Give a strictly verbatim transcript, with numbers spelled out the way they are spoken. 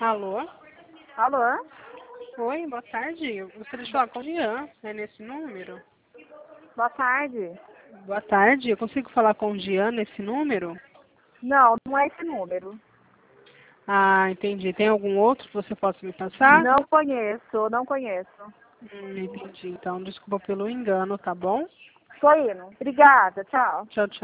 Alô? Alô? Oi, boa tarde. Você deixa eu falar com o Jean, é nesse número? Boa tarde. Boa tarde, eu consigo falar com o Jean nesse número? Não, não é esse número. Ah, entendi. Tem algum outro que você possa me passar? Não conheço, não conheço. Hum, entendi. Então, desculpa pelo engano, tá bom? Tô indo. Obrigada, tchau. Tchau, tchau.